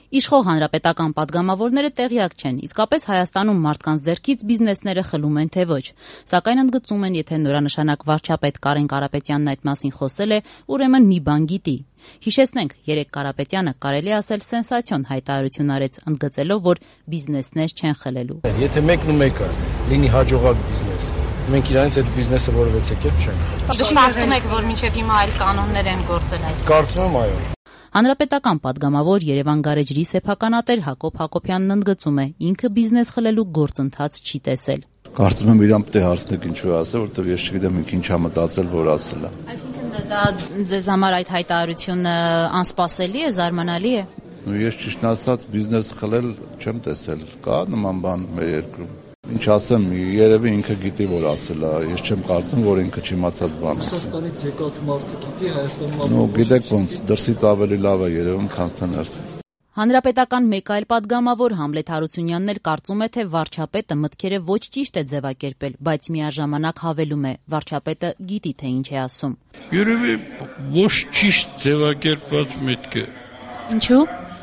Իշխող հանրապետական պատգամավորները տեղյակ չեն, իսկապես Հայաստանում մարդկանց ձեռքից բիզնեսները խլում են թե ոչ, սակայն ընդգծում են, եթե նորանշանակ վարչապետ Կարեն Կարապետյանն այդ մասին խոսել է, ուրեմն մի բան գիտի։ Հիշեցնենք, երեկ Կարապետյանը կարելի ասել սենսացիոն հայտարարություն արեց, ընդգծելով, որ բիզնեսներ չեն խլելու։ Եթե մեկն ու մեկը լինի հաջողակ բիզնես, մենք իրանից այդ բիզնեսը որևէ կերպ չենք խլել։ Դուք կարծում եք, որ մինչև հիմա այլ կանոններ են գործել այդ։ Կարծում եմ, այո։ Հանրապետական պատգամավոր Երևան գարեջրի սեփականատեր Հակոբ Հակոբյանն ընդգծում է, ինքը բիզնես խլելու գործընթաց չի տեսել։ Կարծում եմ իրան պետք է հարցնեք ինչու ասել, որովհետև ես չգիտեմ ինչ ա մտածել, որ ասել է։ Այսինքն դա ձեզ համար այդ հայտարարությունը անսպասելի է, զարմանալի է։ Ես ճիշտն ասած բիզնես խլել չեմ տեսել։ Կա նման բան մեր երկրում։ Ինչ ասեմ, երևի ինքը գիտի, որ ասել է, ես չեմ կարծում, որ ինքը չիմացած բան է։ Ռուսաստանից եկած մարդը գիտի, Հայաստանում։ Ну, գիտեք ոնց, դրսից ավելի լավ է երևում, քան թե ներսից։ Հանրապետական մեկ այլ պատգամավոր Համլետ Հարությունյանն էլ կարծում է, թե վարչապետը մտքերը ոչ ճիշտ է ձևակերպել, բայց միաժամանակ հավելում է, վարչապետը գիտի, թե ինչ է ասում։ Երևի ոչ ճիշտ ձևակերպված միտք է։ Ինչու՞։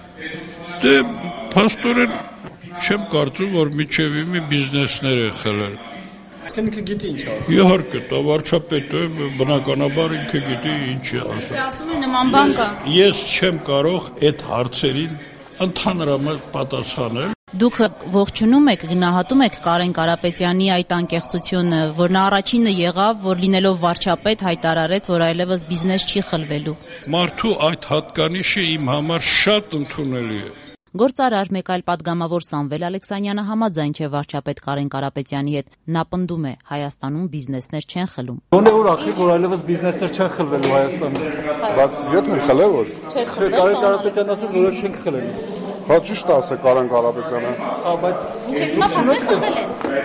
Դե փաստորեն չեմ կարծում, որ միջև մի բիզնեսներ է խլել։ Ինքը գիտի ինչ ասում։ Իհարկե, դա վարչապետը բնականաբար ինքը գիտի ինչ է ասում։ Ասում է նման բան կա։ Ես չեմ կարող այդ հարցերին ընդհանրապես պատասխանել։ Դուք ողջունում եք, գնահատում եք Կարեն Կարապետյանի այդ անկեղծությունը, որ նա առաջինը եղավ, որ լինելով վարչապետ հայտարարեց, որ այլևս բիզնես չի խլվելու։ Մարդու այդ հատկանիշը իմ համար շատ ընդունելի է։ Գործարար մեկ այլ պատգամավոր Սամվել Ալեքսանյանը համաձայն չէ վարչապետ Կարեն Կարապետյանի հետ, նա պնդում է, Հայաստանում բիզնեսներ չեն խլում։ Ո՞ն է որ ախի, որ այլևս բիզնեսներ չեն խլվելու Հայաստանում։ Բայց յոթն խլել որ։ Կարեն Կարապետյանն ասել, որ չենք խլելու։ Հա ճիշտ ասէ Կարեն Կարապետյանը։ Բայց Մինչև հիմա փաստեր խլվել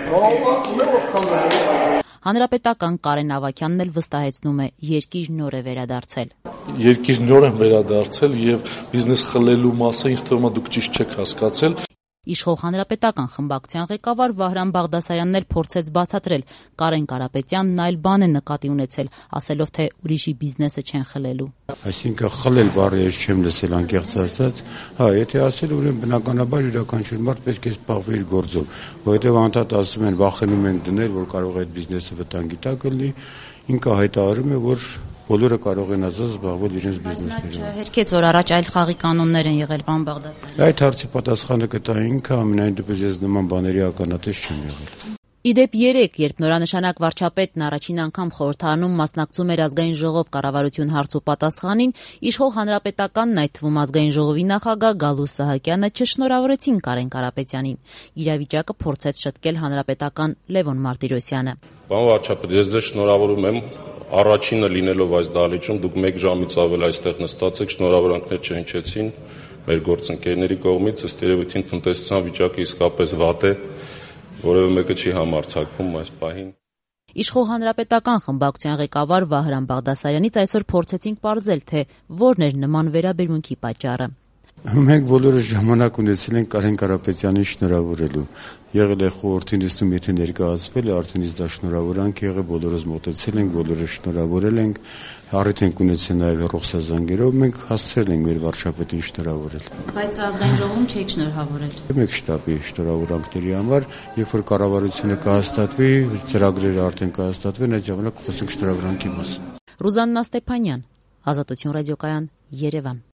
են։ Հանրապետական Կարեն Ավագյանն էլ վստահեցնում է, երկիր նոր է վերադարձել։ Երկիր նոր են վերադարձել եւ բիզնես խլելու մասը ինձ թվում է դուք ճիշտ չեք հասկացել։ Իշխող հանրապետական խմբակցության ղեկավար Վահրամ Բաղդասարյանն էլ փորձեց բացատրել, Կարեն Կարապետյանն այլ բան է նկատի ունեցել, ասելով, թե ուրիշի բիզնեսը չեն խլելու։ Այսինքն խլել բառը ես չեմ լսել անկեղծ ասած, հա, եթե ասել ուրեմն բնականաբար յուրաքանչյուր մարդ պետք է զբաղվի իր գործով, որովհետև անդադ ասում են վախենում են դնել, որ կարող է այդ բիզնեսը վտանգի տակ լինի, ինքը հայտարարում է, որ բոլորը կարող են ասած զբաղվել իրենց բիզնեսներով։ Հերքեց, որ առաջ այլ խաղի կանոններ են եղել, պարոն Բաղդասարյան։ Այդ հարցի պատասխանը կտա ինքը, ամենայն դեպս ես նման բաների ականատես չեմ եղել։ Իդեպ երեկ, երբ նորանշանակ վարչապետն առաջին անգամ խորհրդարանում մասնակցում էր ազգային ժողով կառավարություն հարց ու պատասխանին, իշխող հանրապետականն, այդ թվում ազգային ժողովի նախագահ Գալուստ Սահակյանը չշնորհավորեցին Կարեն Կարապետյանին։ Իրավիճակը փորձեց շտկել հանրապետական Լևոն Մարտիրոսյանը։ Պարոն վարչապետ, ես ձեզ շնորհավորում եմ, առաջինը լինելով այս դահլիճում, դուք 1 ժամից ավել այստեղ նստած եք, շնորհավորանքներ չհնչեցին մեր գործընկերների կողմից, ըստ երևույթին տնտեսության վիճակը իսկապես վատ է, որևէ մեկը չի համարձակվում այս պահին։ Իշխող հանրապետական խմբակցության ղեկավար Վահրամ Բաղդասարյանից այսօր փորձեցինք պարզել, թե որն էր նման վերաբերմունքի պատճառը։ Մենք բոլորը ժամանակ ունեցել ենք Կարեն Կարապետյանին շնորհավորելու։ Եղել է խորհրդի նիստում, եթե ներկայացվել է, արդեն իսկ դա շնորհավորանք եղել, բոլորս մոտեցել ենք, բոլորը շնորհավորել ենք, առիթ ենք ունեցել նաև հեռախոսազանգերով, մենք հասցրել ենք մեր վարչապետին շնորհավորել։ Բայց ազգային ժողովում չեք շնորհավորել։ Մեկ շտաբի շնորհավորանքների համար, երբ որ կառավարությունը կհաստատվի, ծրագրերը արդեն կհաստատվեն, այդ ժամանակ խոսենք շնորհավորանքի մասին։ Ռուզաննա Ստեփանյան, Ազատություն ռադիոկայան, Երևան։